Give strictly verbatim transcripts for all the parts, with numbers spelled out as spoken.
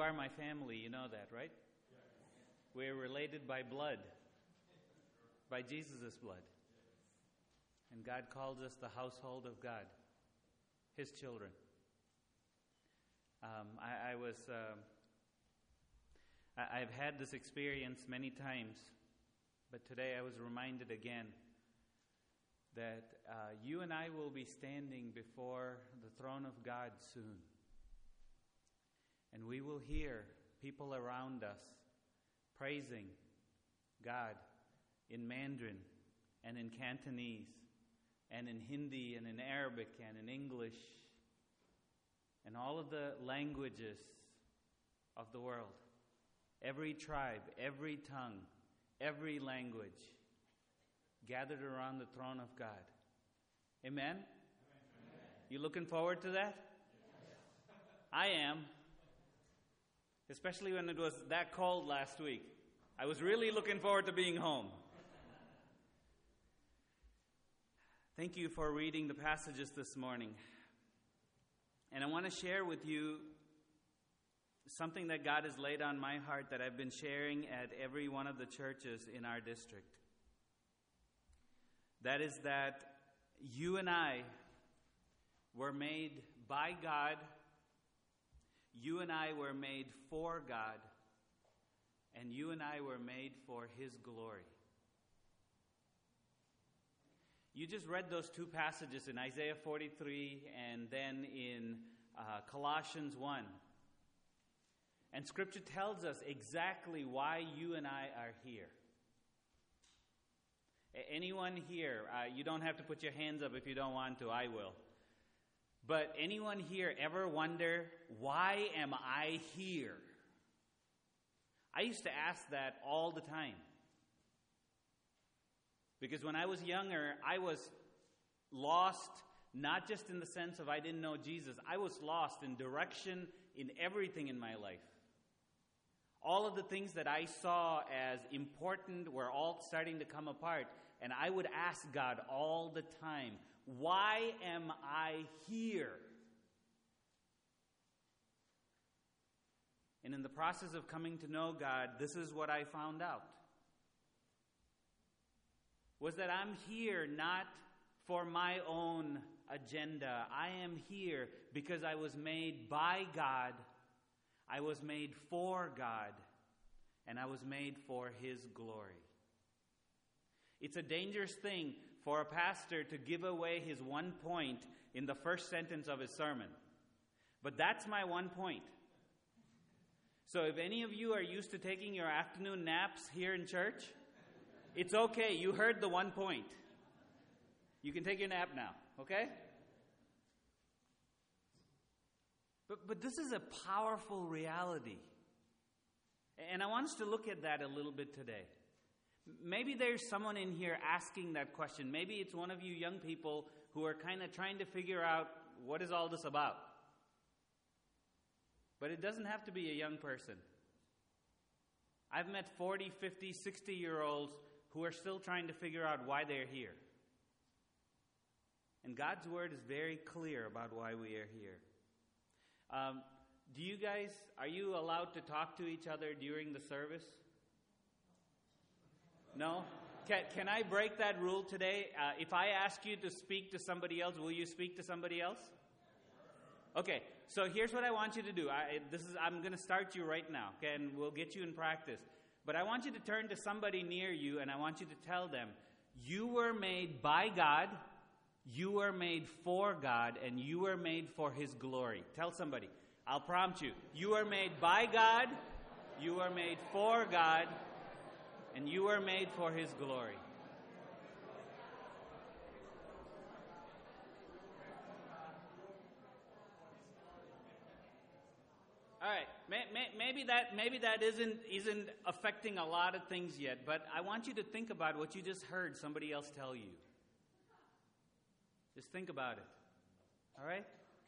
are my family. You know that, right? We're related by blood, by Jesus' blood. And God calls us the household of God, His children. Um, I, I was, uh, I, I've had this experience many times, but today I was reminded again that uh, you and I will be standing before the throne of God soon. And we will hear people around us praising God in Mandarin and in Cantonese and in Hindi and in Arabic and in English and all of the languages of the world. Every tribe, every tongue, every language gathered around the throne of God. Amen? Amen. You looking forward to that? Yes. I am. Especially when it was that cold last week. I was really looking forward to being home. Thank you for reading the passages this morning. And I want to share with you something that God has laid on my heart that I've been sharing at every one of the churches in our district. That is that you and I were made by God. You and I were made for God. And you and I were made for His glory. You just read those two passages in Isaiah forty-three and then in uh, Colossians one. And Scripture tells us exactly why you and I are here. Anyone here, uh, you don't have to put your hands up if you don't want to, I will. But anyone here ever wonder, why am I here? I used to ask that all the time. Because when I was younger, I was lost, not just in the sense of I didn't know Jesus. I was lost in direction in everything in my life. All of the things that I saw as important were all starting to come apart. And I would ask God all the time, why am I here? And in the process of coming to know God, this is what I found out. Was that I'm here not for my own agenda. I am here because I was made by God. I was made for God. And I was made for His glory. It's a dangerous thing for a pastor to give away his one point in the first sentence of his sermon. But that's my one point. So if any of you are used to taking your afternoon naps here in church, it's okay. You heard the one point. You can take your nap now, okay? But, but this is a powerful reality. And I want us to look at that a little bit today. Maybe there's someone in here asking that question. Maybe it's one of you young people who are kind of trying to figure out, what is all this about? But it doesn't have to be a young person. I've met forty, fifty, sixty-year-olds who are still trying to figure out why they're here. And God's Word is very clear about why we are here. Um, do you guys, are you allowed to talk to each other during the service? No? Can, can I break that rule today? Uh, if I ask you to speak to somebody else, will you speak to somebody else? Okay, so here's what I want you to do. I, this is I'm going to start you right now, okay, and we'll get you in practice. But I want you to turn to somebody near you, and I want you to tell them, you were made by God, you were made for God, and you were made for His glory. Tell somebody. I'll prompt you. You are made by God, you are made for God, and you are made for His glory. All right, may, may, maybe that maybe that isn't isn't affecting a lot of things yet, but I want you to think about what you just heard somebody else tell you. Just think about it. All right?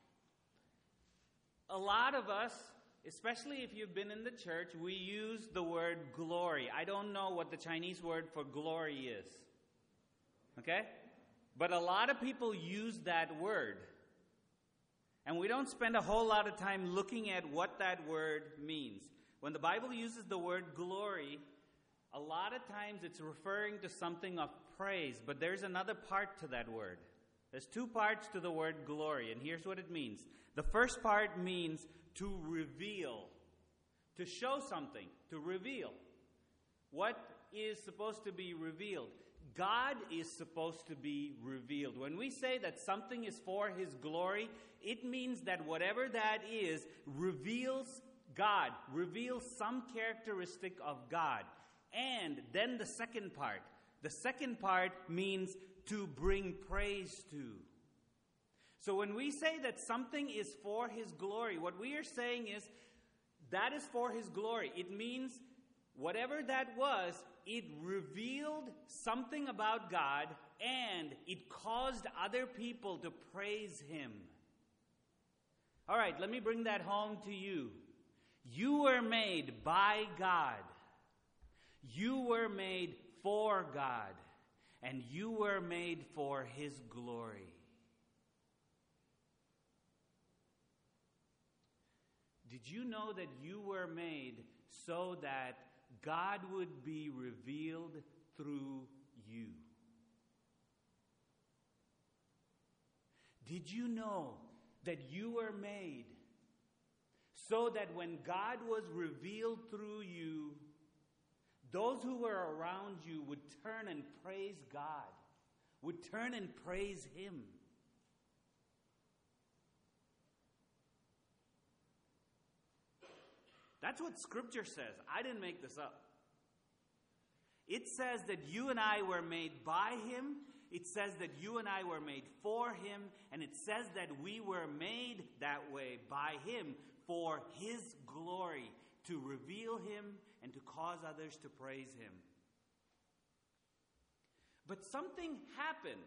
A lot of us, especially if you've been in the church, we use the word glory. I don't know what the Chinese word for glory is. Okay? But a lot of people use that word. And we don't spend a whole lot of time looking at what that word means. When the Bible uses the word glory, a lot of times it's referring to something of praise, but there's another part to that word. There's two parts to the word glory, and here's what it means. The first part means to reveal, to show something, to reveal. What is supposed to be revealed? God is supposed to be revealed. When we say that something is for His glory, it means that whatever that is reveals God, reveals some characteristic of God. And then the second part. The second part means to bring praise to. So when we say that something is for His glory, what we are saying is that is for His glory. It means whatever that was, it revealed something about God and it caused other people to praise Him. All right, let me bring that home to you. You were made by God. You were made for God. And you were made for His glory. Did you know that you were made so that God would be revealed through you? Did you know that you were made so that when God was revealed through you, those who were around you would turn and praise God, would turn and praise Him? That's what Scripture says. I didn't make this up. It says that you and I were made by Him. It says that you and I were made for Him. And it says that we were made that way by Him for His glory, to reveal Him and to cause others to praise Him. But something happened.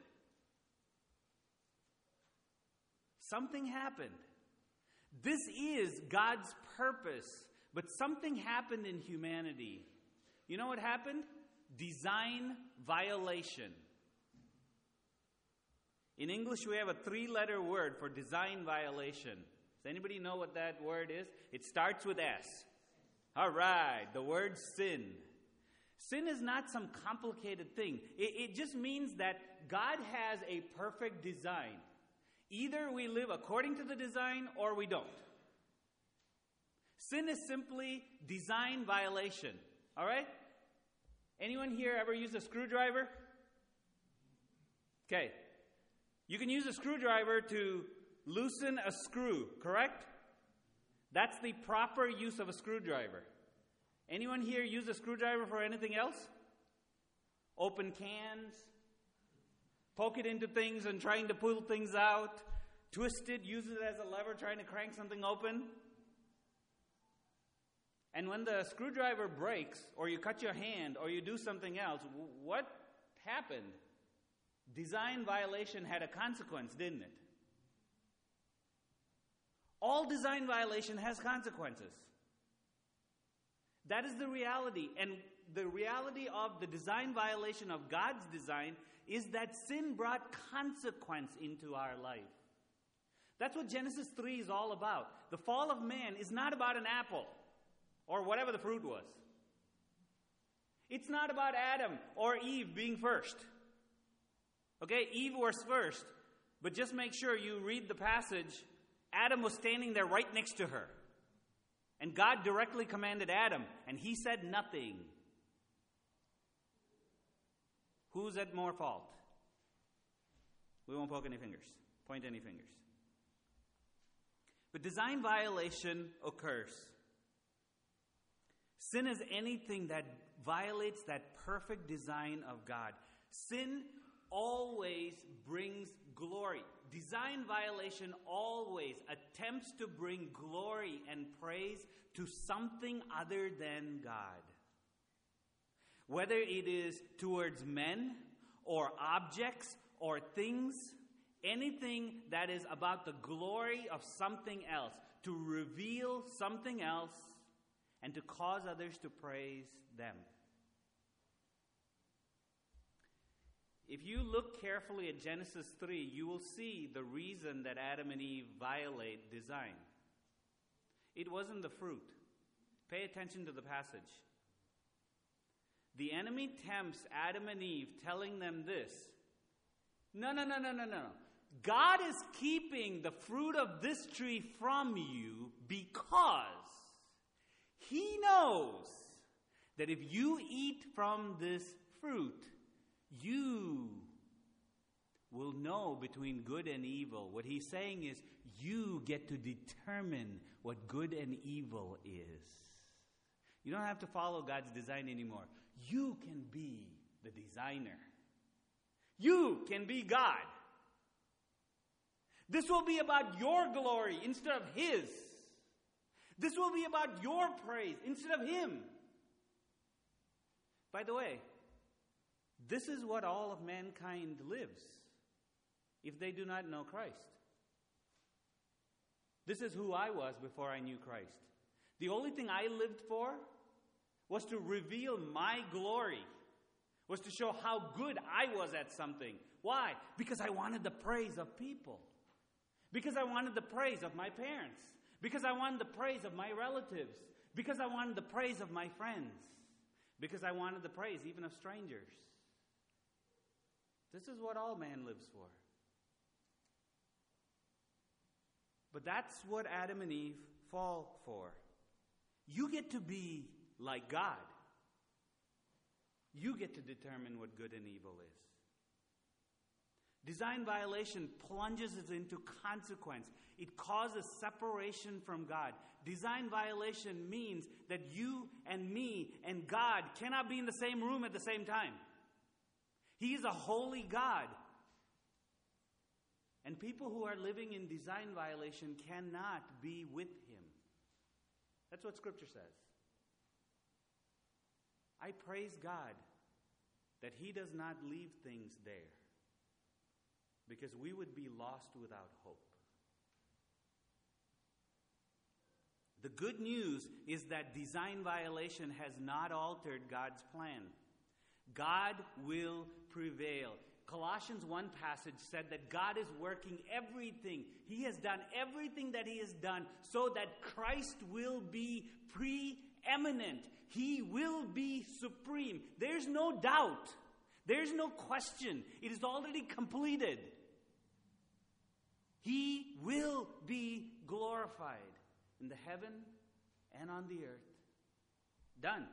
Something happened. This is God's purpose. But something happened in humanity. You know what happened? Design violation. In English, we have a three-letter word for design violation. Does anybody know what that word is? It starts with S. All right, the word sin. Sin is not some complicated thing. It, it just means that God has a perfect design. Either we live according to the design or we don't. Sin is simply design violation. All right? Anyone here ever use a screwdriver? Okay. You can use a screwdriver to loosen a screw, correct? That's the proper use of a screwdriver. Anyone here use a screwdriver for anything else? Open cans, poke it into things and trying to pull things out, twist it, use it as a lever trying to crank something open. And when the screwdriver breaks, or you cut your hand, or you do something else, what happened? Design violation had a consequence, didn't it? All design violation has consequences. That is the reality. And the reality of the design violation of God's design is that sin brought consequence into our life. That's what Genesis three is all about. The fall of man is not about an apple or whatever the fruit was. It's not about Adam or Eve being first. Okay, Eve was first, but just make sure you read the passage. Adam was standing there right next to her. And God directly commanded Adam, and he said nothing. Who's at more fault? We won't poke any fingers, point any fingers. But design violation occurs. Sin is anything that violates that perfect design of God. Sin always brings glory. Design violation always attempts to bring glory and praise to something other than God. Whether it is towards men or objects or things, anything that is about the glory of something else, to reveal something else and to cause others to praise them. If you look carefully at Genesis three, you will see the reason that Adam and Eve violate design. It wasn't the fruit. Pay attention to the passage. The enemy tempts Adam and Eve, telling them this. No, no, no, no, no, no. God is keeping the fruit of this tree from you because He knows that if you eat from this fruit, you will know between good and evil. What He's saying is, you get to determine what good and evil is. You don't have to follow God's design anymore. You can be the designer. You can be God. This will be about your glory instead of His. This will be about your praise instead of Him. By the way, this is what all of mankind lives if they do not know Christ. This is who I was before I knew Christ. The only thing I lived for was to reveal my glory, was to show how good I was at something. Why? Because I wanted the praise of people. Because I wanted the praise of my parents. Because I wanted the praise of my relatives. Because I wanted the praise of my friends. Because I wanted the praise even of strangers. This is what all man lives for. But that's what Adam and Eve fall for. You get to be like God. You get to determine what good and evil is. Design violation plunges us into consequence. It causes separation from God. Design violation means that you and me and God cannot be in the same room at the same time. He is a holy God. And people who are living in design violation cannot be with Him. That's what Scripture says. I praise God that He does not leave things there, because we would be lost without hope. The good news is that design violation has not altered God's plan. God will prevail. Colossians one passage said that God is working everything. He has done everything that He has done so that Christ will be preeminent. He will be supreme. There's no doubt. There's no question. It is already completed. He will be glorified in the heaven and on the earth. Done.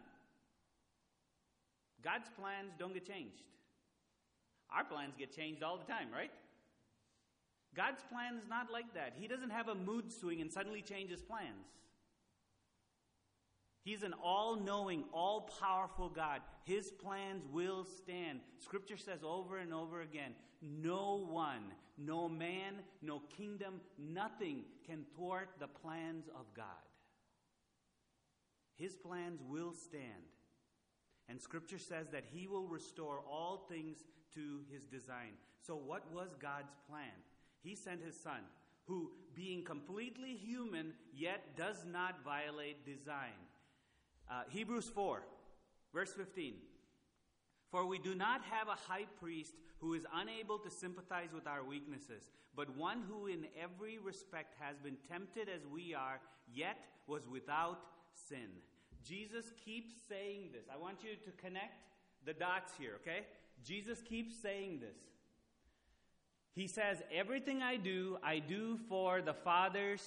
God's plans don't get changed. Our plans get changed all the time, right? God's plan is not like that. He doesn't have a mood swing and suddenly change His plans. He's an all-knowing, all-powerful God. His plans will stand. Scripture says over and over again, no one, no man, no kingdom, nothing can thwart the plans of God. His plans will stand. And Scripture says that He will restore all things to His design. So what was God's plan? He sent His Son, who, being completely human, yet does not violate design. Uh, Hebrews four, verse fifteen. For we do not have a high priest who is unable to sympathize with our weaknesses, but one who in every respect has been tempted as we are, yet was without sin. Jesus keeps saying this. I want you to connect the dots here, okay? Jesus keeps saying this. He says, everything I do, I do for the Father's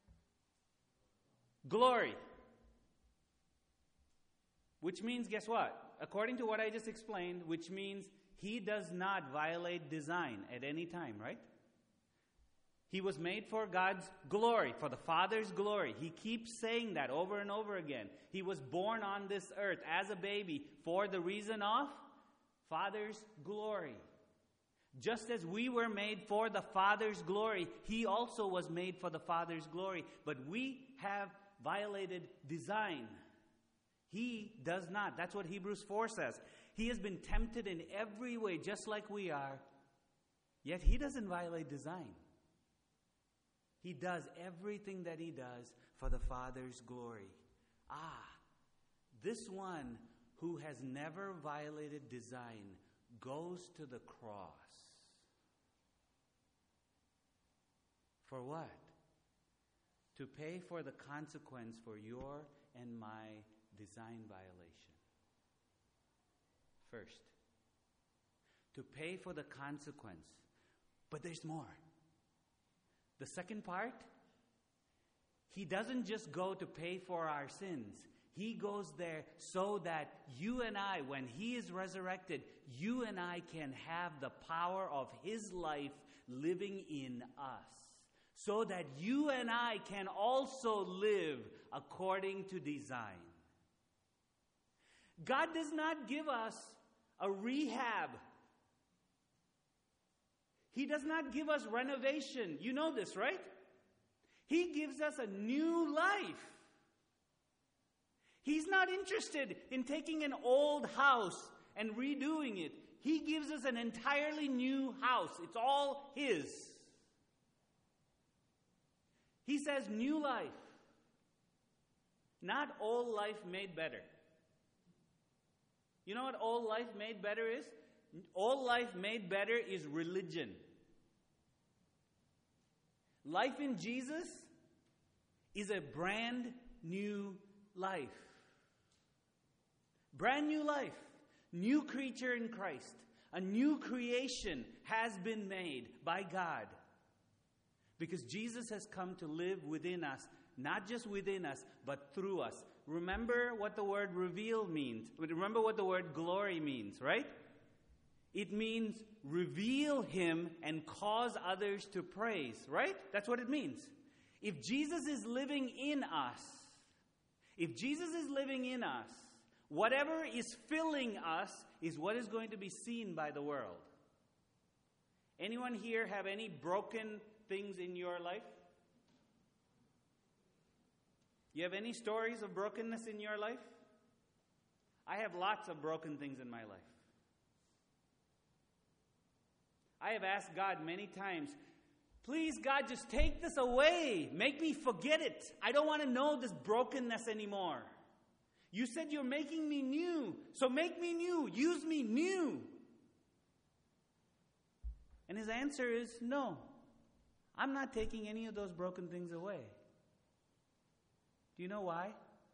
glory. Which means, guess what? According to what I just explained, which means He does not violate design at any time, right? He was made for God's glory, for the Father's glory. He keeps saying that over and over again. He was born on this earth as a baby for the reason of Father's glory. Just as we were made for the Father's glory, He also was made for the Father's glory. But we have violated design. He does not. That's what Hebrews four says. He has been tempted in every way, just like we are. Yet He doesn't violate design. He does everything that He does for the Father's glory. Ah, this one who has never violated design goes to the cross. For what? To pay for the consequence for your and my design violation. First, to pay for the consequence. But there's more. The second part, he doesn't just go to pay for our sins. He goes there so that you and I, when he is resurrected, you and I can have the power of his life living in us. So that you and I can also live according to design. God does not give us a rehab. He does not give us renovation. You know this, right? He gives us a new life. He's not interested in taking an old house and redoing it. He gives us an entirely new house. It's all his. He says new life. Not old life made better. You know what old life made better is? Old life made better is religion. Life in Jesus is a brand new life. Brand new life. New creature in Christ. A new creation has been made by God. Because Jesus has come to live within us. Not just within us, but through us. Remember what the word reveal means. Remember what the word glory means, right? It means reveal him and cause others to praise, right? That's what it means. If Jesus is living in us, if Jesus is living in us, whatever is filling us is what is going to be seen by the world. Anyone here have any broken things in your life? You have any stories of brokenness in your life? I have lots of broken things in my life. I have asked God many times, please God, just take this away. Make me forget it. I don't want to know this brokenness anymore. You said you're making me new, so make me new. Use me new. And his answer is no. I'm not taking any of those broken things away. Do you know why?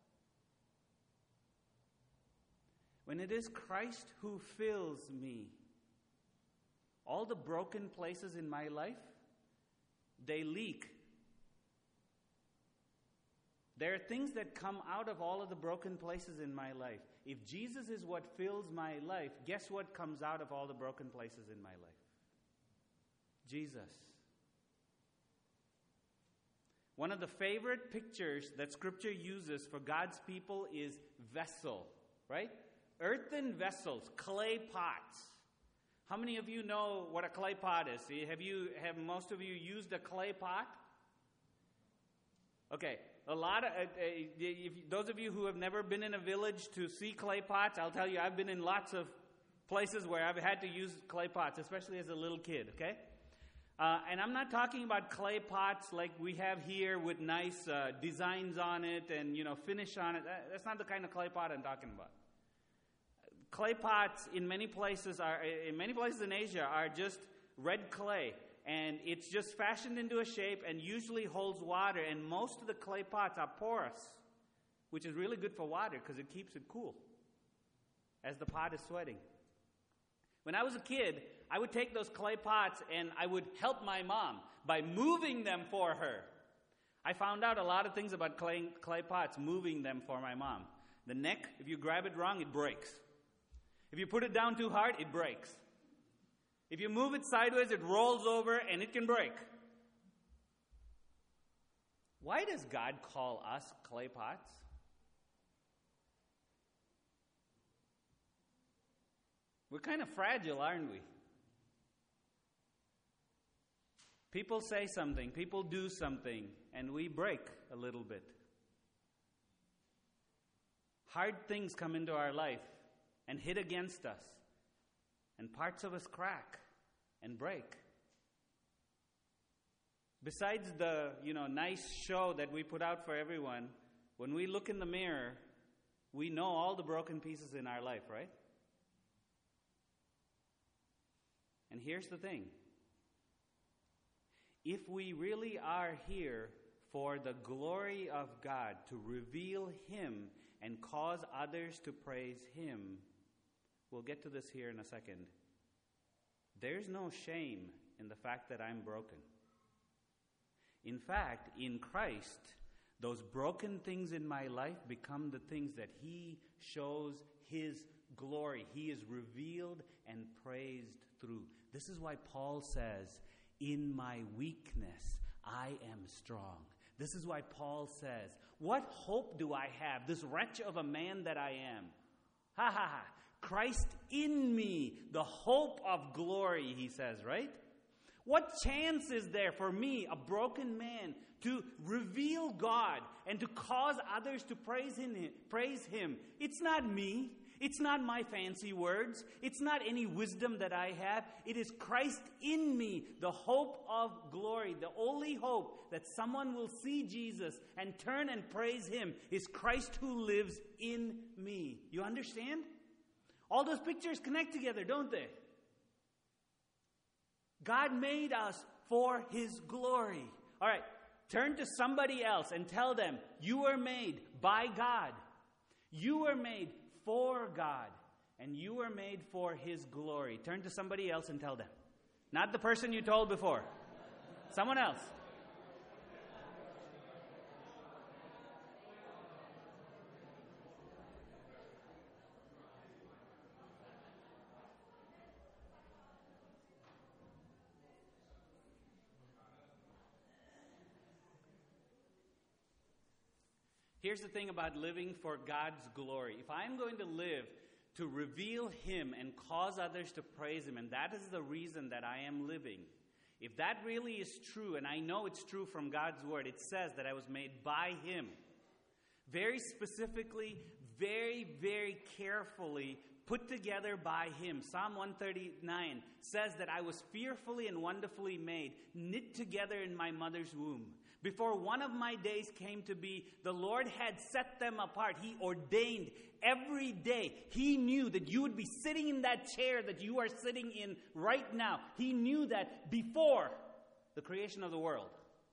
When it is Christ who fills me, all the broken places in my life, they leak. There are things that come out of all of the broken places in my life. If Jesus is what fills my life, guess what comes out of all the broken places in my life? Jesus. One of the favorite pictures that Scripture uses for God's people is vessel, right? Earthen vessels, clay pots. How many of you know what a clay pot is? Have you, have most of you used a clay pot? Okay, a lot of, uh, if, those of you who have never been in a village to see clay pots, I'll tell you, I've been in lots of places where I've had to use clay pots, especially as a little kid, okay? Uh, and I'm not talking about clay pots like we have here with nice uh, designs on it and, you know, finish on it. That, that's not the kind of clay pot I'm talking about. Clay pots in many places are, in many places in Asia are just red clay. And it's just fashioned into a shape and usually holds water. And most of the clay pots are porous, which is really good for water because it keeps it cool as the pot is sweating. When I was a kid, I would take those clay pots and I would help my mom by moving them for her. I found out a lot of things about clay, clay pots, moving them for my mom. The neck, if you grab it wrong, it breaks. If you put it down too hard, it breaks. If you move it sideways, it rolls over and it can break. Why does God call us clay pots? We're kind of fragile, aren't we? People say something, people do something, and we break a little bit. Hard things come into our life and hit against us, and parts of us crack and break. Besides the, you know, nice show that we put out for everyone, when we look in the mirror, we know all the broken pieces in our life, right? And here's the thing. If we really are here for the glory of God, to reveal Him and cause others to praise Him, we'll get to this here in a second. There's no shame in the fact that I'm broken. In fact, in Christ, those broken things in my life become the things that He shows His glory. He is revealed and praised through. This is why Paul says, in my weakness, I am strong. This is why Paul says, what hope do I have, this wretch of a man that I am? Ha ha ha. Christ in me, the hope of glory, he says, right? What chance is there for me, a broken man, to reveal God and to cause others to praise him, praise him? It's not me. It's not my fancy words. It's not any wisdom that I have. It is Christ in me, the hope of glory. The only hope that someone will see Jesus and turn and praise Him is Christ who lives in me. You understand? All those pictures connect together, don't they? God made us for His glory. All right, turn to somebody else and tell them, you were made by God. You were made for God. And you were made for His glory. Turn to somebody else and tell them. Not the person you told before. Someone else. Here's the thing about living for God's glory. If I'm going to live to reveal Him and cause others to praise Him, and that is the reason that I am living, if that really is true, and I know it's true from God's Word, it says that I was made by Him. Very specifically, very, very carefully put together by Him. Psalm one thirty-nine says that I was fearfully and wonderfully made, knit together in my mother's womb. Before one of my days came to be, the Lord had set them apart. He ordained every day. He knew that you would be sitting in that chair that you are sitting in right now. He knew that before the creation of the world.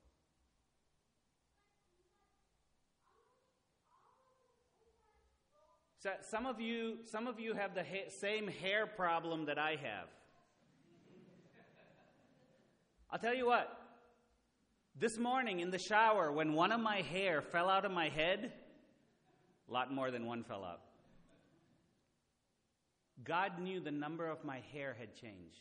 So some of you, some of you have the ha- same hair problem that I have. I'll tell you what. This morning in the shower, when one of my hair fell out of my head, a lot more than one fell out. God knew the number of my hair had changed.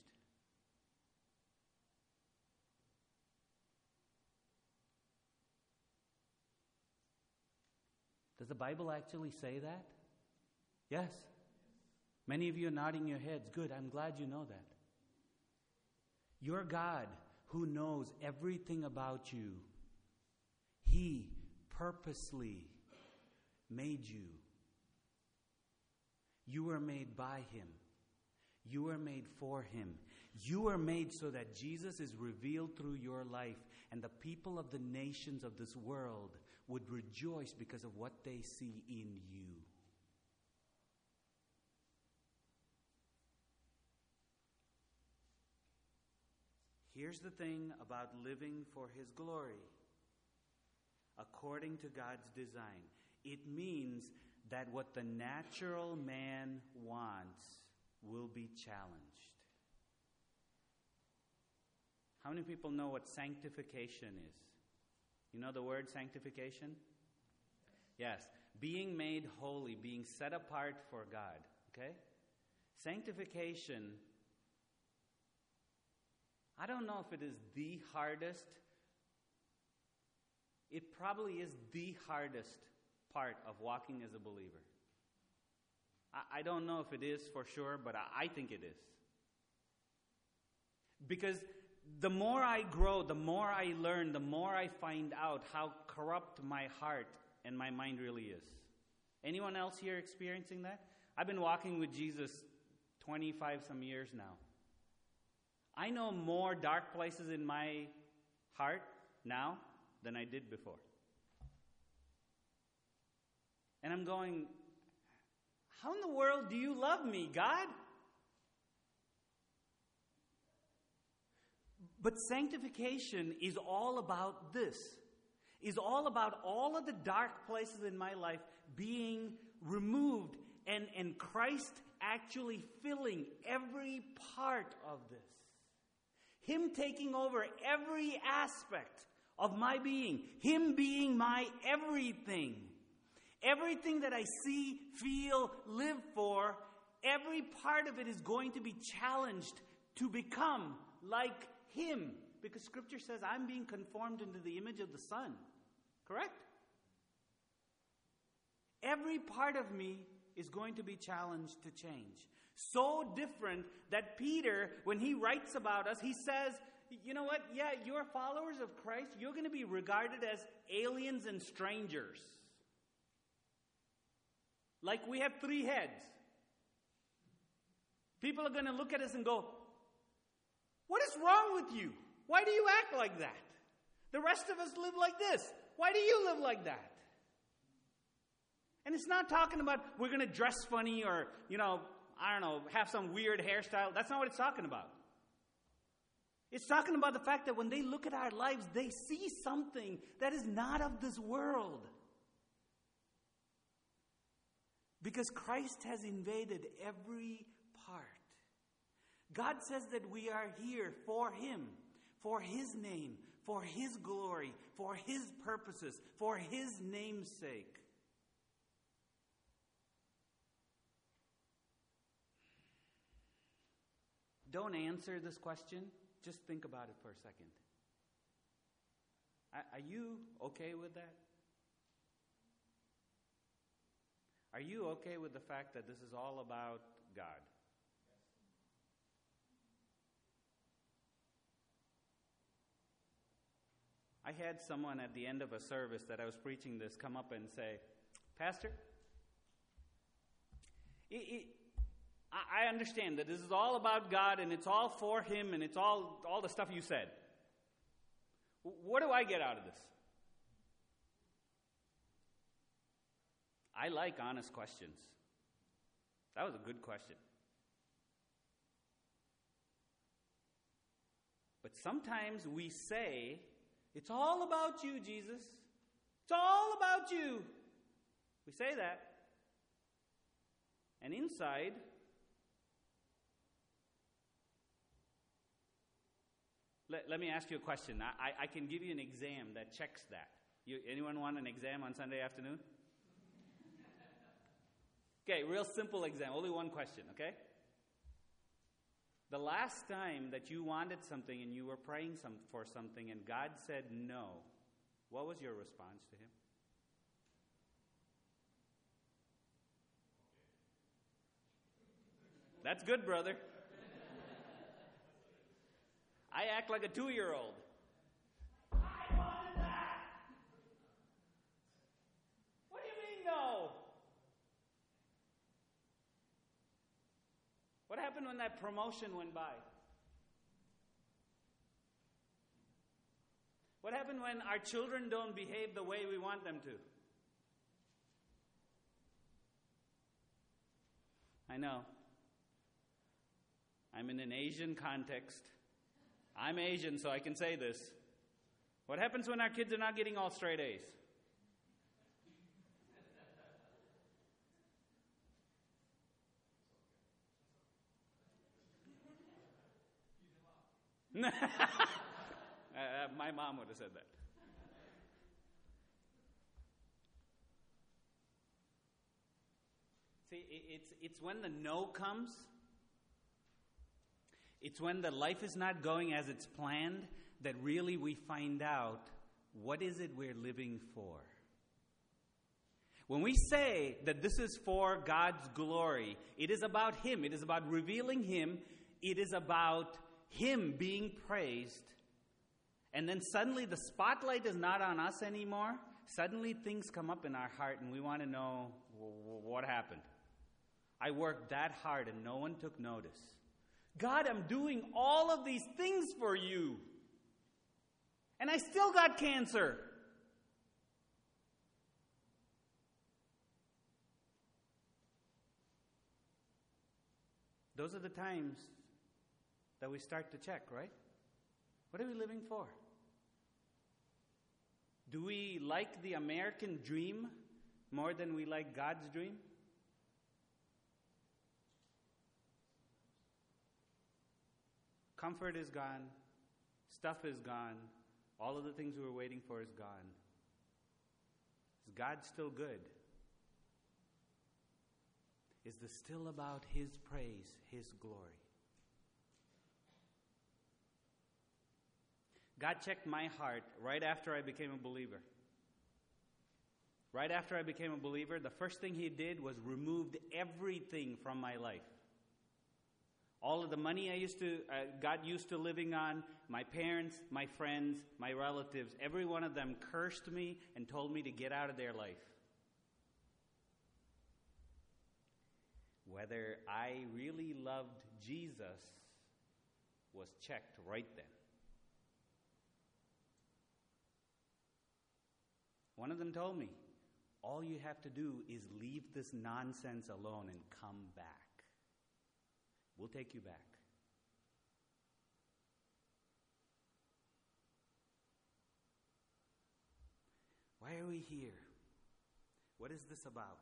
Does the Bible actually say that? Yes. Many of you are nodding your heads. Good, I'm glad you know that. Your God, who knows everything about you, He purposely made you. You were made by Him. You were made for Him. You were made so that Jesus is revealed through your life, and the people of the nations of this world would rejoice because of what they see in you. Here's the thing about living for His glory. According to God's design, it means that what the natural man wants will be challenged. How many people know what sanctification is? You know the word sanctification? Yes. Being made holy, being set apart for God. Okay? Sanctification, I don't know if it is the hardest. It probably is the hardest part of walking as a believer. I, I don't know if it is for sure, but I, I think it is. Because the more I grow, the more I learn, the more I find out how corrupt my heart and my mind really is. Anyone else here experiencing that? I've been walking with Jesus twenty-five some years now. I know more dark places in my heart now than I did before. And I'm going, how in the world do you love me, God? But sanctification is all about this. Is all about all of the dark places in my life being removed and, and Christ actually filling every part of this. Him taking over every aspect of my being. Him being my everything. Everything that I see, feel, live for, every part of it is going to be challenged to become like Him. Because Scripture says I'm being conformed into the image of the Son. Correct? Every part of me is going to be challenged to change. So different that Peter, when he writes about us, he says, you know what? Yeah, you're followers of Christ. You're going to be regarded as aliens and strangers. Like we have three heads. People are going to look at us and go, what is wrong with you? Why do you act like that? The rest of us live like this. Why do you live like that? And it's not talking about we're going to dress funny or, you know, I don't know, have some weird hairstyle. That's not what it's talking about. It's talking about the fact that when they look at our lives, they see something that is not of this world. Because Christ has invaded every part. God says that we are here for Him, for His name, for His glory, for His purposes, for His name's sake. Don't answer this question. Just think about it for a second. Are you okay with that? Are you okay with the fact that this is all about God? I had someone at the end of a service that I was preaching this come up and say, Pastor, it, it, I understand that this is all about God and it's all for Him and it's all, all the stuff you said. What do I get out of this? I like honest questions. That was a good question. But sometimes we say, it's all about you, Jesus. It's all about you. We say that. And inside, let, let me ask you a question. I, I can give you an exam that checks that. You, anyone want an exam on Sunday afternoon? Okay, real simple exam. Only one question, okay? The last time that you wanted something and you were praying some, for something and God said no, what was your response to Him? That's good, brother. I act like a two-year-old. I wanted that. What do you mean no? What happened when that promotion went by? What happened when our children don't behave the way we want them to? I know. I'm in an Asian context. I'm Asian, so I can say this. What happens when our kids are not getting all straight A's? uh, my mom would have said that. See, it's, it's when the no comes, it's when the life is not going as it's planned, that really we find out what is it we're living for. When we say that this is for God's glory, it is about Him. It is about revealing Him. It is about Him being praised. And then suddenly the spotlight is not on us anymore. Suddenly things come up in our heart and we want to know what happened. I worked that hard and no one took notice. God, I'm doing all of these things for you. And I still got cancer. Those are the times that we start to check, right? What are we living for? Do we like the American dream more than we like God's dream? Comfort is gone. Stuff is gone. All of the things we were waiting for is gone. Is God still good? Is this still about His praise, His glory? God checked my heart right after I became a believer. Right after I became a believer, the first thing He did was removed everything from my life. All of the money I used to, uh, got used to living on, my parents, my friends, my relatives, every one of them cursed me and told me to get out of their life. Whether I really loved Jesus was checked right then. One of them told me, all you have to do is leave this nonsense alone and come back. We'll take you back. Why are we here? What is this about?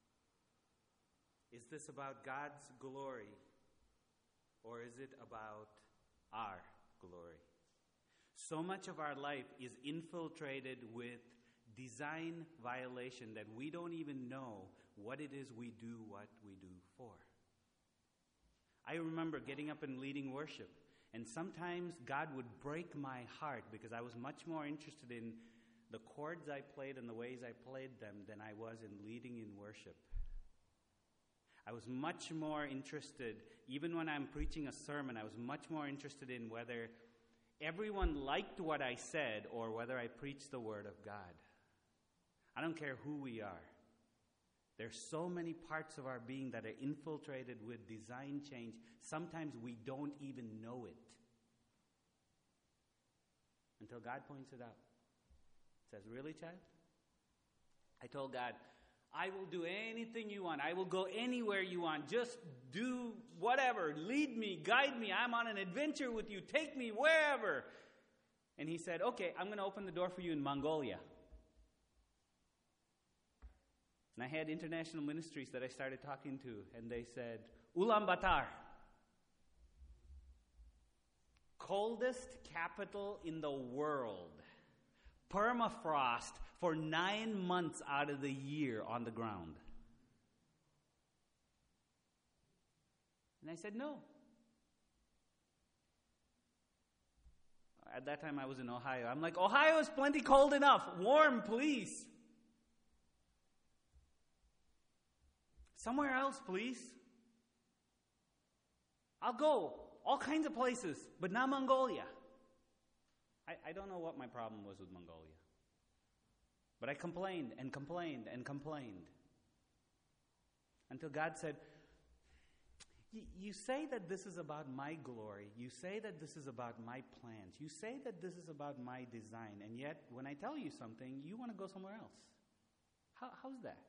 Is this about God's glory, or is it about our glory? So much of our life is infiltrated with design violation that we don't even know what it is we do what we do for. I remember getting up and leading worship, and sometimes God would break my heart because I was much more interested in the chords I played and the ways I played them than I was in leading in worship. I was much more interested, even when I'm preaching a sermon, I was much more interested in whether everyone liked what I said or whether I preached the Word of God. I don't care who we are. There's so many parts of our being that are infiltrated with design change. Sometimes we don't even know it until God points it out. Says, really, child? I told God, I will do anything you want. I will go anywhere you want. Just do whatever. Lead me, guide me. I'm on an adventure with you. Take me wherever. And He said, okay, I'm going to open the door for you in Mongolia. And I had international ministries that I started talking to, and they said, Ulaanbaatar, coldest capital in the world. Permafrost for nine months out of the year on the ground. And I said, no. At that time, I was in Ohio. I'm like, Ohio is plenty cold enough. Warm, please. Somewhere else, please. I'll go all kinds of places, but not Mongolia. I, I don't know what my problem was with Mongolia. But I complained and complained and complained. Until God said, you say that this is about my glory. You say that this is about my plans. You say that this is about my design. And yet, when I tell you something, you want to go somewhere else. How, how's that?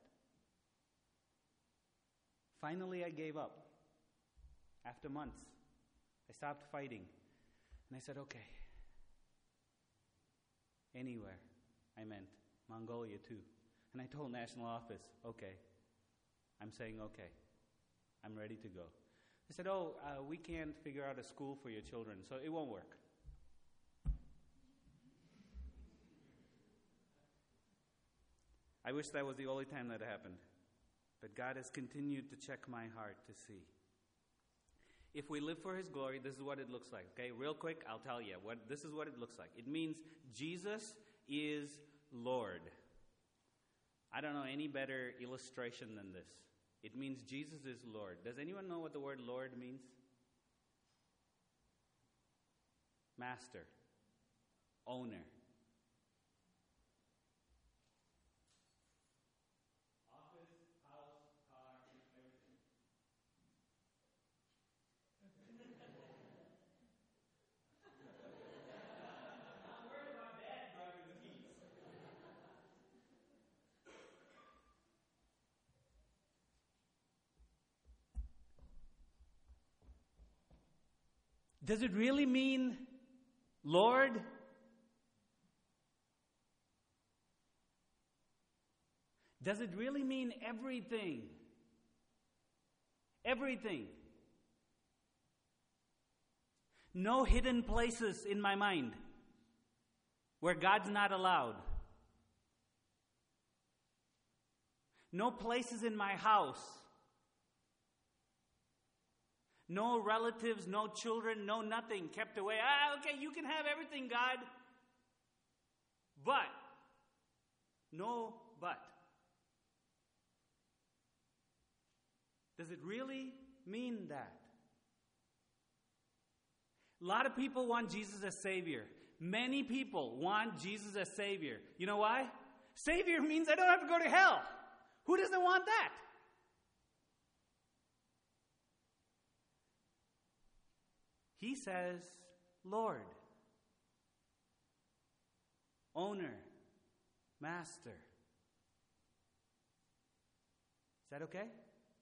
Finally, I gave up. After months, I stopped fighting. And I said, okay. Anywhere. I meant Mongolia too. And I told national office, okay. I'm saying okay. I'm ready to go. They said, oh, uh, we can't figure out a school for your children, so it won't work. I wish that was the only time that happened. But God has continued to check my heart to see. If we live for His glory, this is what it looks like. Okay, real quick, I'll tell you. What this is what it looks like. It means Jesus is Lord. I don't know any better illustration than this. It means Jesus is Lord. Does anyone know what the word Lord means? Master. Owner. Does it really mean Lord, does it really mean everything? Everything. No hidden places in my mind where God's not allowed. No places in my house. No relatives, no children, no nothing kept away. Ah, okay, you can have everything, God. But, no but. Does it really mean that? A lot of people want Jesus as Savior. Many people want Jesus as Savior. You know why? Savior means I don't have to go to hell. Who doesn't want that? He says, Lord, owner, master. Is that okay?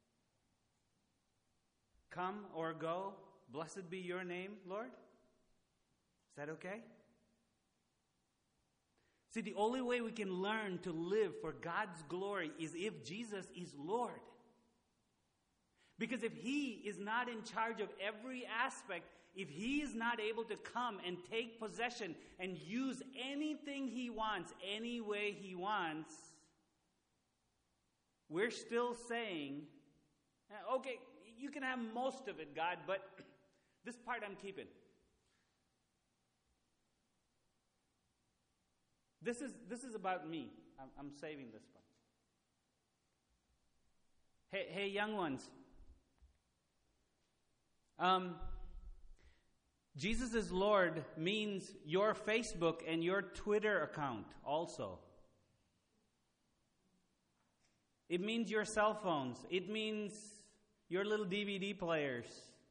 Come or go, blessed be your name, Lord. Is that okay? See, the only way we can learn to live for God's glory is if Jesus is Lord. Because if He is not in charge of every aspect, if He is not able to come and take possession and use anything He wants, any way He wants, we're still saying, okay, you can have most of it, God, but this part I'm keeping. This is this is about me. I'm, I'm saving this part. Hey, hey, young ones. Um, Jesus is Lord means your Facebook and your Twitter account also. It means your cell phones. It means your little D V D players.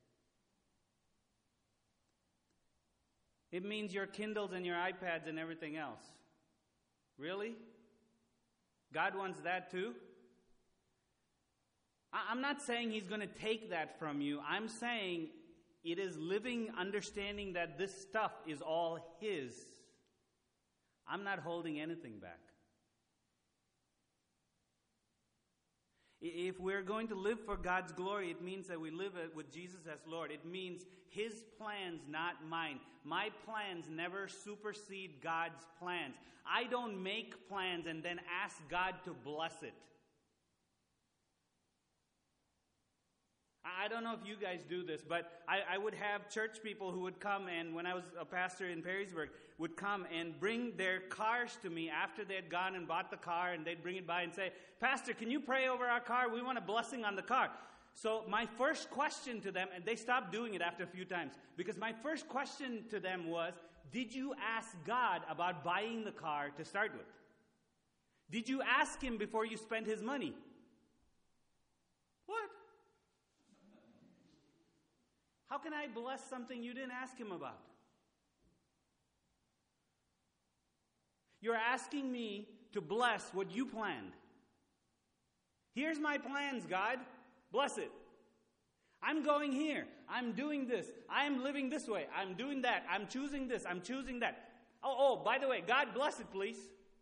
It means your Kindles and your iPads and everything else. Really? God wants that too? I'm not saying He's going to take that from you. I'm saying it is living understanding that this stuff is all His. I'm not holding anything back. If we're going to live for God's glory, it means that we live with Jesus as Lord. It means His plans, not mine. My plans never supersede God's plans. I don't make plans and then ask God to bless it. I don't know if you guys do this, but I, I would have church people who would come, and when I was a pastor in Perrysburg, would come and bring their cars to me after they had gone and bought the car, and they'd bring it by and say, Pastor, can you pray over our car? We want a blessing on the car. So my first question to them, and they stopped doing it after a few times, because my first question to them was, did you ask God about buying the car to start with? Did you ask Him before you spent His money? What? How can I bless something you didn't ask Him about? You're asking me to bless what you planned. Here's my plans, God. Bless it. I'm going here. I'm doing this. I'm living this way. I'm doing that. I'm choosing this. I'm choosing that. Oh, oh, by the way, God bless it, please.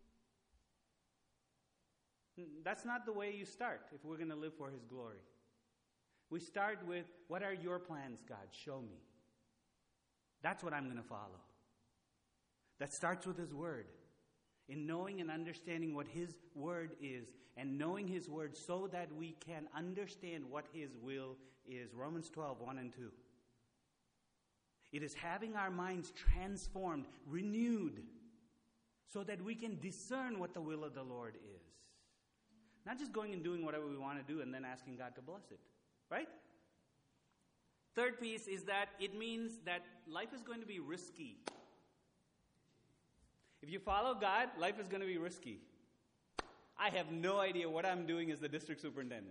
That's not the way you start if we're going to live for His glory. We start with, what are your plans, God? Show me. That's what I'm going to follow. That starts with His Word. In knowing and understanding what His Word is, and knowing His Word so that we can understand what His will is. Romans twelve, one and two. It is having our minds transformed, renewed, so that we can discern what the will of the Lord is. Not just going and doing whatever we want to do and then asking God to bless it. Right? Third piece is that it means that life is going to be risky. If you follow God, life is going to be risky. I have no idea what I'm doing as the district superintendent.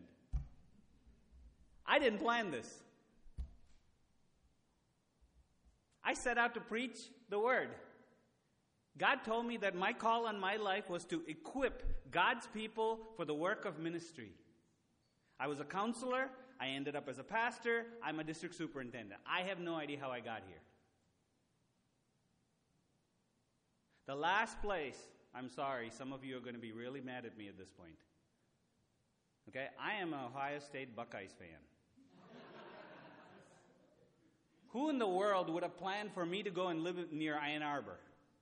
I didn't plan this. I set out to preach the Word. God told me that my call on my life was to equip God's people for the work of ministry. I was a counselor. I ended up as a pastor. I'm a district superintendent. I have no idea how I got here. The last place, I'm sorry, some of you are going to be really mad at me at this point. Okay, I am an Ohio State Buckeyes fan. Who in the world would have planned for me to go and live near Ann Arbor?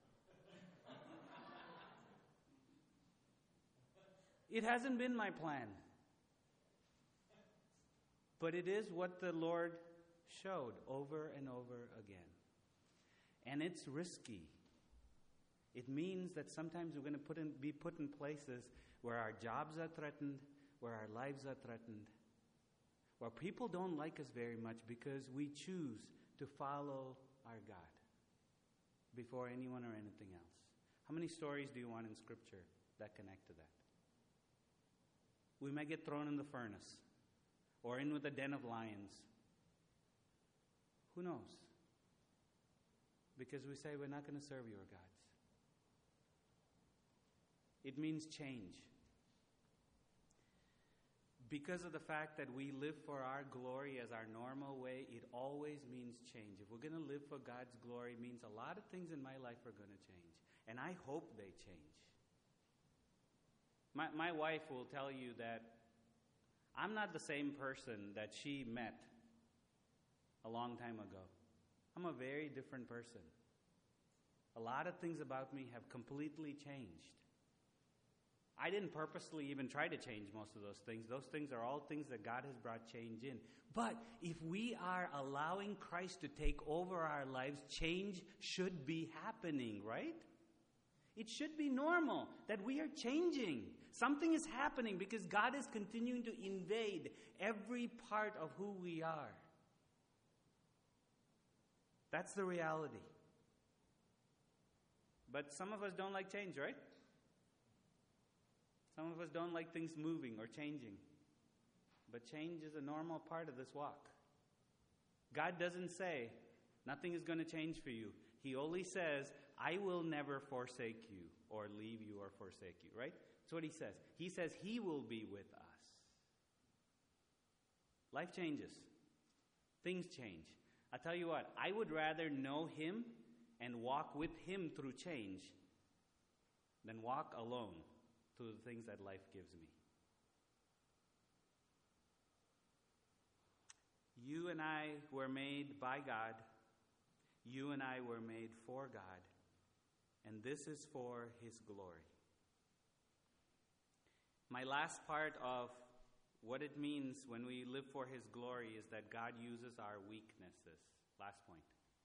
It hasn't been my plan. But it is what the Lord showed over and over again. And it's risky. It means that sometimes we're going to put in, be put in places where our jobs are threatened, where our lives are threatened, where people don't like us very much because we choose to follow our God before anyone or anything else. How many stories do you want in Scripture that connect to that? We may get thrown in the furnace or in with a den of lions. Who knows? Because we say we're not going to serve your gods. It means change. Because of the fact that we live for our glory as our normal way, it always means change. If we're going to live for God's glory, it means a lot of things in my life are going to change. And I hope they change. My, my wife will tell you that I'm not the same person that she met a long time ago. I'm a very different person. A lot of things about me have completely changed. I didn't purposely even try to change most of those things. Those things are all things that God has brought change in. But if we are allowing Christ to take over our lives, change should be happening, right? It should be normal that we are changing. Something is happening because God is continuing to invade every part of who we are. That's the reality. But some of us don't like change, right? Some of us don't like things moving or changing. But change is a normal part of this walk. God doesn't say, nothing is going to change for you. He only says, I will never forsake you or leave you or forsake you, right? That's what he says. He says he will be with us. Life changes. Things change. I tell you what, I would rather know him and walk with him through change than walk alone through the things that life gives me. You and I were made by God. You and I were made for God. And this is for his glory. My last part of what it means when we live for his glory is that God uses our weaknesses. Last point.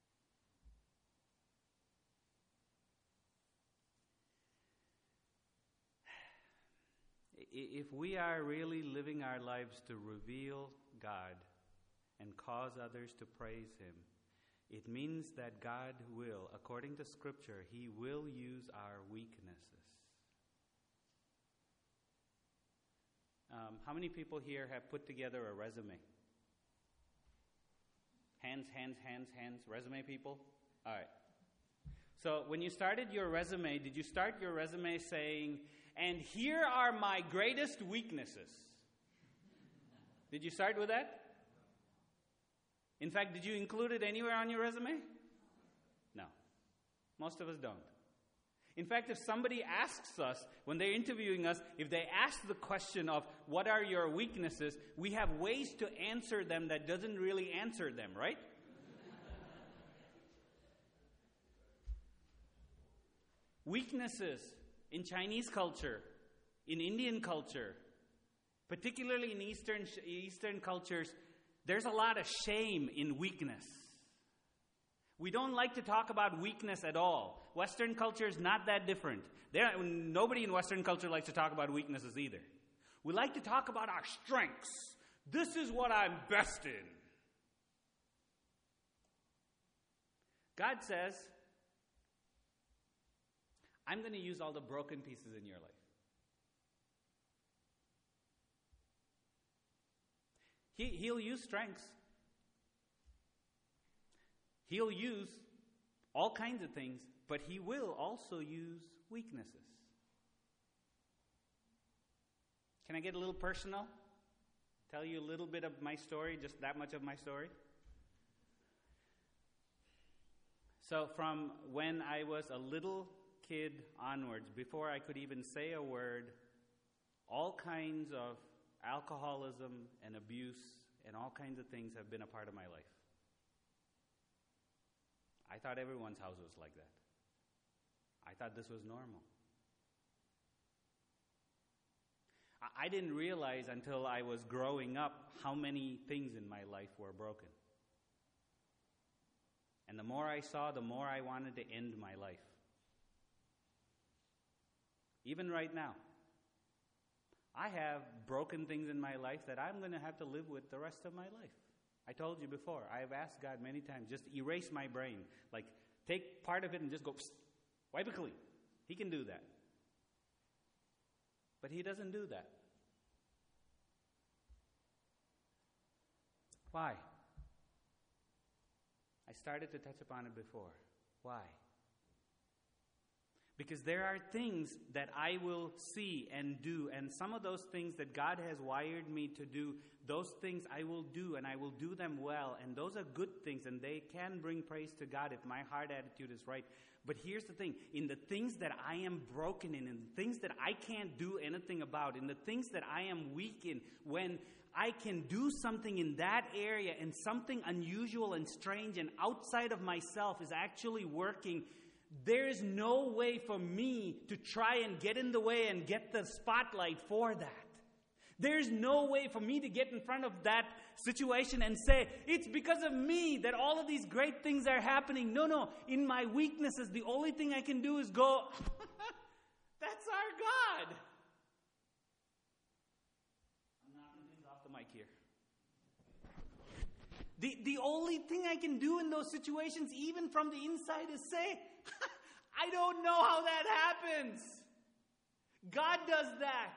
If we are really living our lives to reveal God and cause others to praise him, it means that God will, according to Scripture, he will use our weaknesses. Um, how many people here have put together a resume? Hands, hands, hands, hands. Resume people? All right. So when you started your resume, did you start your resume saying, and here are my greatest weaknesses? Did you start with that? In fact, did you include it anywhere on your resume? No. Most of us don't. In fact, if somebody asks us, when they're interviewing us, if they ask the question of, what are your weaknesses, we have ways to answer them that doesn't really answer them, right? Weaknesses in Chinese culture, in Indian culture, particularly in Eastern, Eastern cultures, there's a lot of shame in weakness. We don't like to talk about weakness at all. Western culture is not that different. There, nobody in Western culture likes to talk about weaknesses either. We like to talk about our strengths. This is what I'm best in. God says, I'm going to use all the broken pieces in your life. He, he'll use strengths. He'll use all kinds of things, but he will also use weaknesses. Can I get a little personal? Tell you a little bit of my story, just that much of my story? So from when I was a little kid onwards, before I could even say a word, all kinds of alcoholism and abuse and all kinds of things have been a part of my life. I thought everyone's house was like that. I thought this was normal. I, I didn't realize until I was growing up how many things in my life were broken. And the more I saw, the more I wanted to end my life. Even right now, I have broken things in my life that I'm going to have to live with the rest of my life. I told you before, I have asked God many times, just erase my brain. Like, take part of it and just go, psst, wipe it clean. He can do that. But He doesn't do that. Why? I started to touch upon it before. Why? Because there are things that I will see and do, and some of those things that God has wired me to do, those things I will do, and I will do them well, and those are good things, and they can bring praise to God if my heart attitude is right. But here's the thing, in the things that I am broken in, in the things that I can't do anything about, in the things that I am weak in, when I can do something in that area, and something unusual and strange and outside of myself is actually working, there is no way for me to try and get in the way and get the spotlight for that. There's no way for me to get in front of that situation and say, it's because of me that all of these great things are happening. No, no. In my weaknesses, the only thing I can do is go, that's our God. I'm knocking things off the mic here. The, the only thing I can do in those situations, even from the inside, is say, I don't know how that happens. God does that.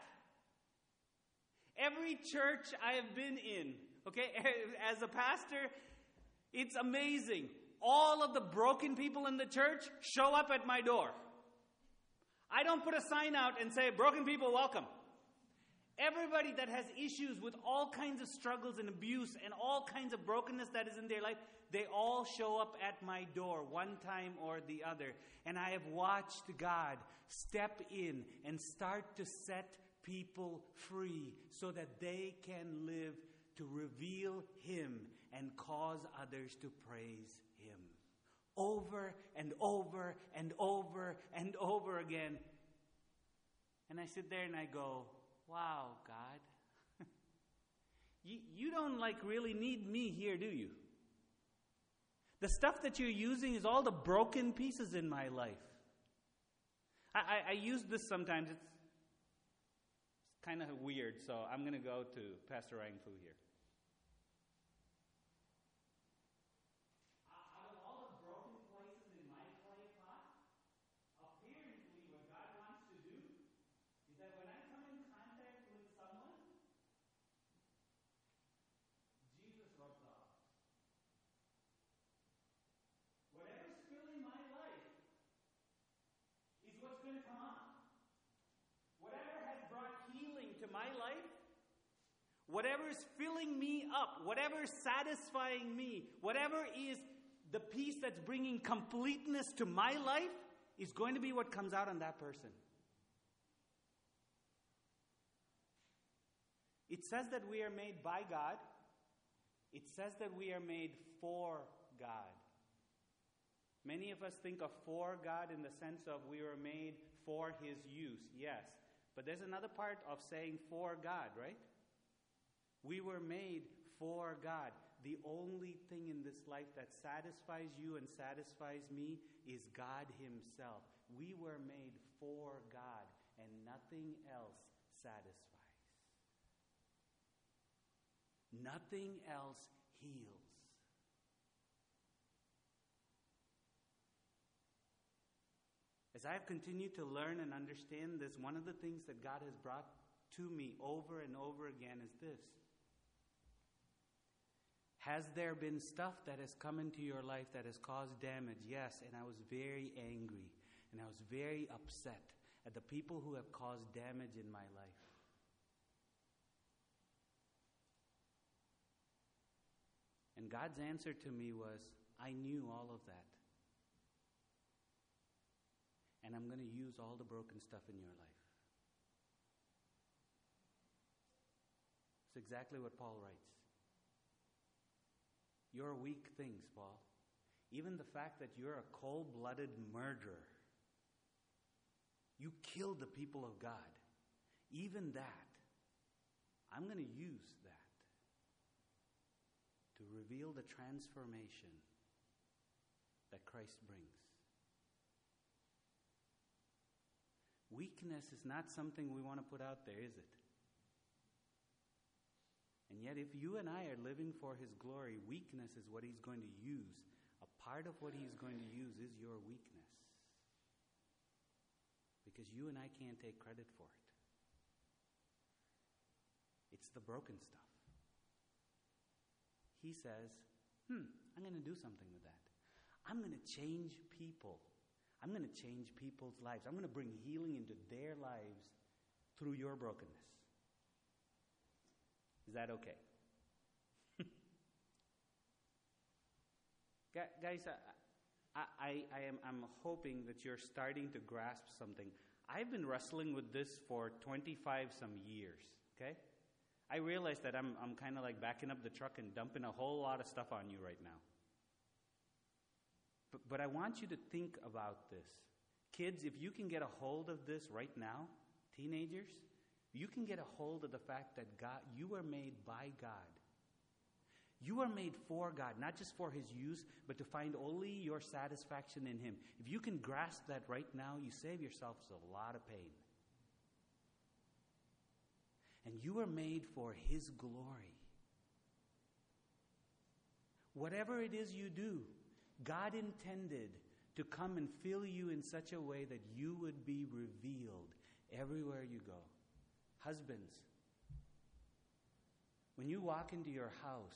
Every church I have been in, okay, as a pastor, it's amazing. All of the broken people in the church show up at my door. I don't put a sign out and say, broken people, welcome. Everybody that has issues with all kinds of struggles and abuse and all kinds of brokenness that is in their life, they all show up at my door one time or the other. And I have watched God step in and start to set people free so that they can live to reveal Him and cause others to praise Him. Over and over and over and over again. And I sit there and I go, wow, God, you, you don't like really need me here, do you? The stuff that you're using is all the broken pieces in my life. I, I, I use this sometimes. It's, it's kind of weird, so I'm going to go to Pastor Ryan Fu here. My life, whatever is filling me up, whatever is satisfying me, whatever is the piece that's bringing completeness to my life is going to be what comes out on that person. It says that we are made by God. It says that we are made for God. Many of us think of for God in the sense of we were made for His use, yes. But there's another part of saying for God, right? We were made for God. The only thing in this life that satisfies you and satisfies me is God Himself. We were made for God, and nothing else satisfies. Nothing else heals. As I've continued to learn and understand this, one of the things that God has brought to me over and over again is this. Has there been stuff that has come into your life that has caused damage? Yes, and I was very angry and I was very upset at the people who have caused damage in my life. And God's answer to me was, I knew all of that. and I'm going to use all the broken stuff in your life. It's exactly what Paul writes. Your weak things, Paul. Even the fact that you're a cold-blooded murderer. You killed the people of God. Even that, I'm going to use that to reveal the transformation that Christ brings. Weakness is not something we want to put out there, is it? And yet, if you and I are living for His glory, weakness is what He's going to use. A part of what He's going to use is your weakness. Because you and I can't take credit for it. It's the broken stuff. He says, hmm, I'm going to do something with that. I'm going to change people. I'm going to change people's lives. I'm going to bring healing into their lives through your brokenness. Is that okay? Guys, I, I, I am I'm hoping that you're starting to grasp something. I've been wrestling with this for twenty-five some years, okay? I realize that I'm I'm kind of like backing up the truck and dumping a whole lot of stuff on you right now. But, but I want you to think about this. Kids, if you can get a hold of this right now, teenagers, you can get a hold of the fact that God, you were made by God. You are made for God, not just for His use, but to find only your satisfaction in Him. If you can grasp that right now, you save yourselves a lot of pain. And you are made for His glory. Whatever it is you do, God intended to come and fill you in such a way that you would be revealed everywhere you go. Husbands, when you walk into your house,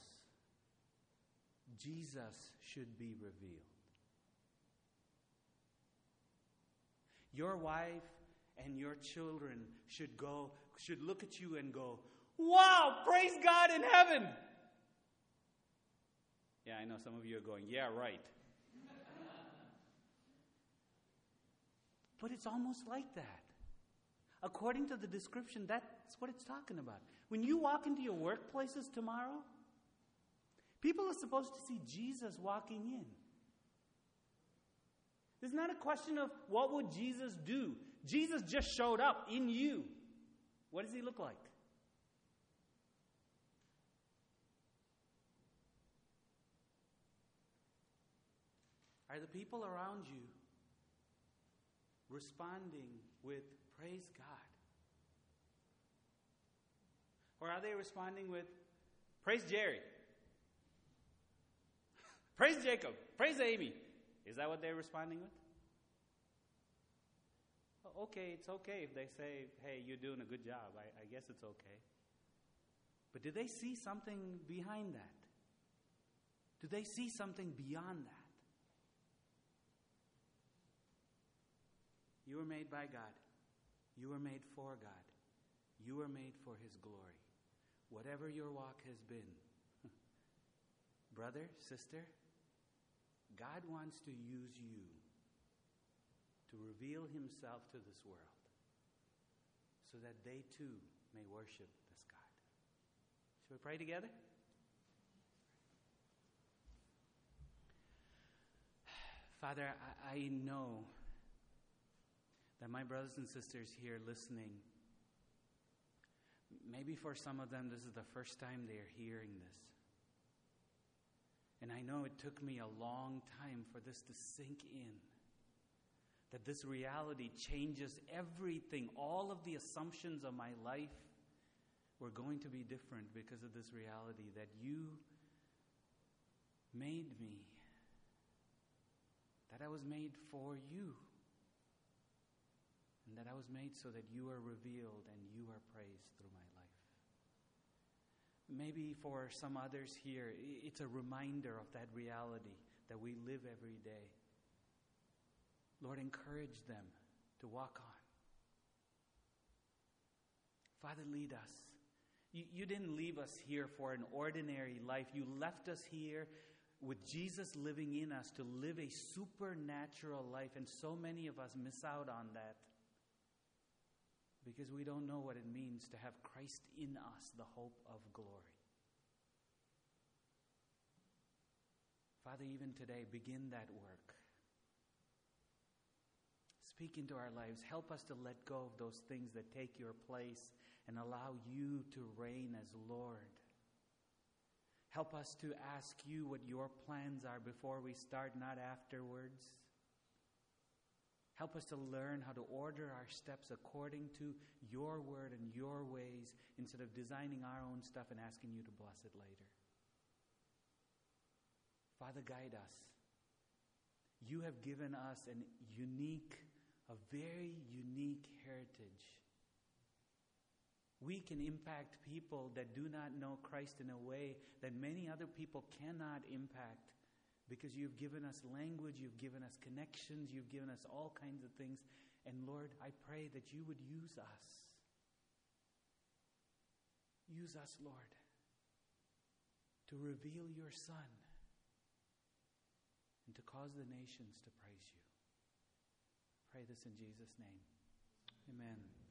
Jesus should be revealed. Your wife and your children should go, should look at you and go, wow, praise God in heaven. Yeah, I know some of you are going, yeah, right. But it's almost like that. According to the description, that's what it's talking about. When you walk into your workplaces tomorrow, people are supposed to see Jesus walking in. It's not a question of what would Jesus do. Jesus just showed up in you. What does He look like? Are the people around you responding with praise God? Or are they responding with praise Jerry? Praise Jacob. Praise Amy. Is that what they're responding with? Okay, it's okay if they say, hey, you're doing a good job. I, I guess it's okay. But do they see something behind that? Do they see something beyond that? You were made by God. You were made for God. You were made for His glory. Whatever your walk has been, brother, sister, God wants to use you to reveal Himself to this world so that they too may worship this God. Shall we pray together? Father, I, I know that my brothers and sisters here listening, maybe for some of them this is the first time they're hearing this. And I know it took me a long time for this to sink in. That this reality changes everything. All of the assumptions of my life were going to be different because of this reality. That you made me. That I was made for you. And that I was made so that you are revealed and you are praised through my life. Maybe for some others here, it's a reminder of that reality that we live every day. Lord, encourage them to walk on. Father, lead us. You, you didn't leave us here for an ordinary life. You left us here with Jesus living in us, to live a supernatural life. And so many of us miss out on that because we don't know what it means to have Christ in us, the hope of glory. Father, even today, begin that work. Speak into our lives. Help us to let go of those things that take your place and allow you to reign as Lord. Help us to ask you what your plans are before we start, not afterwards. Help us to learn how to order our steps according to your word and your ways instead of designing our own stuff and asking you to bless it later. Father, guide us. You have given us a unique, a very unique heritage. We can impact people that do not know Christ in a way that many other people cannot impact because you've given us language, you've given us connections, you've given us all kinds of things. And Lord, I pray that you would use us. Use us, Lord, to reveal your Son and to cause the nations to praise you. Pray this in Jesus' name. Amen.